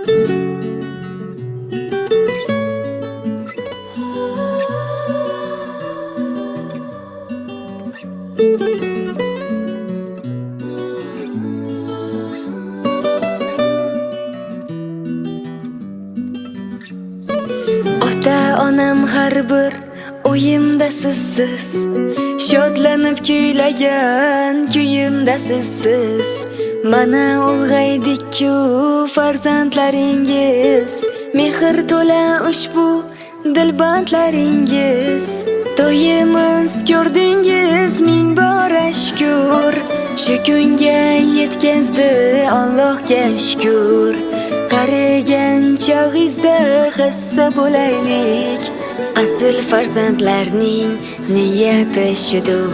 Ota-onam har bir o'yimda sizsiz, shodlanib kuylagan kuyimda sizsiz. Mana ulg'aydik-ku farzandlaringiz, mehr to'la ushbu dilbandlaringiz. To'yimiz ko'rdingiz, ming bora shukr, shu kunga yetkazdi Allohga shukr. Qarigan chog'ingizda hissa bo'laylik, asl farzandlarning niyati shudur.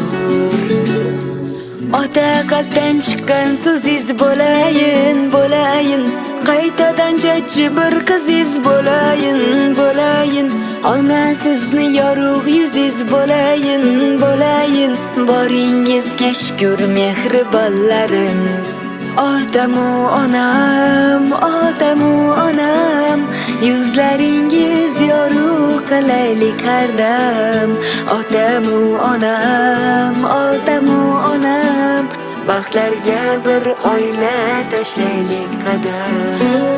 Ota qalbdan chiqqan so'zingiz bo'layin, bo'layin, qaytadan jajji bir qizingiz bo'layin, bo'layin. Ona sizni yorug' yuzingiz bo'layin, bo'layin. Boringizga shukr mehribonlarim. Otamu onam, otamu onam, yuzlaringiz yorug' qilaylik har dam. Otamu onam, otamu onam, baxtlarga bir oila tashlaylik qadam.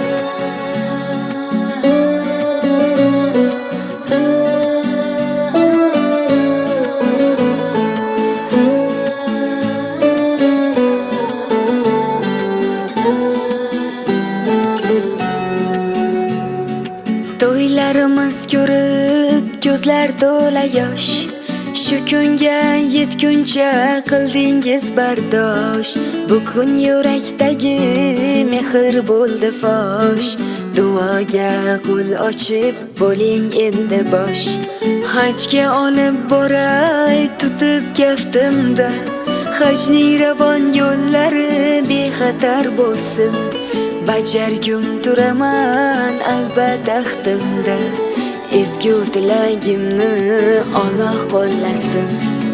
To'ylarimiz ko'rib ko'zlar to'la yosh, shu kunga yetguncha qildingiz bardosh. Bugun yurakdagi mehr bo'ldi fosh, duoga qo'l ochib bo'ling endi bosh. Hajga olib boray tutib kaftimda, hajning ravon yo'llari bexatar bo'lsin. Bajargum turaman albatta baxtimda, ezgu tilagimni Alloh qo'llasin.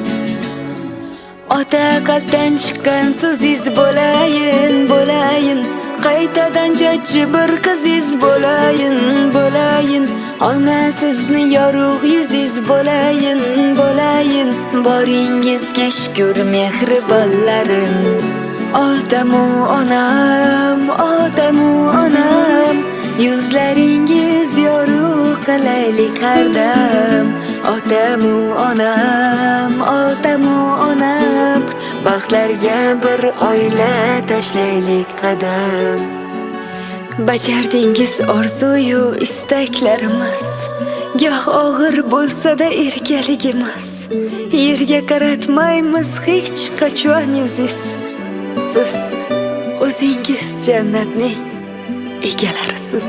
Ota qalbdan chiqqan so'zingiz bo'layin, bo'layin, qaytadan jajji bir qizingiz bo'layin, bo'layin. Ona sizni yorug' yuzingiz bo'layin, bo'layin. Boringizga shukr mehribonlarim. Otamu onam, otamu onam, yuzlaringiz yorug' qilaylik har dam. Otamu onam, otamu onam, baxtlarga bir oila tashlaylik qadam. Bajardingiz orzu-yu istaklarimiz, goh og'ir bo'lsa-da erkaligimiz. Yerga qaratmaymiz hech qachon yuzingiz. Siz o'zingiz jannatning egalarisiz.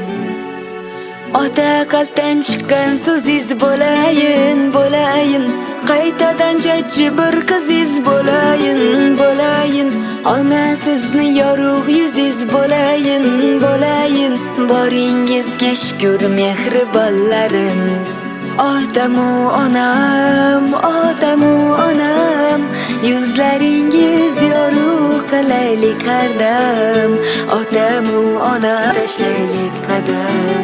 Ota qalbdan chiqqan so'zingiz bo'layin, bo'layin, qaytadan jajji bir qizingiz bo'layin, bo'layin. Ona sizni yorug' yuzingiz bo'layin, bo'layin. Boringizga shukr mehribonlarim. Otamu onam, otamu onam, yuzlaringiz yorug' qilaylik har dam. Otamu ona tashlaylik qadam.